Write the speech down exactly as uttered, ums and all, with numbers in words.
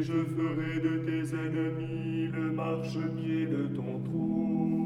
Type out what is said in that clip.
je ferai de tes ennemis le marchepied de ton trône.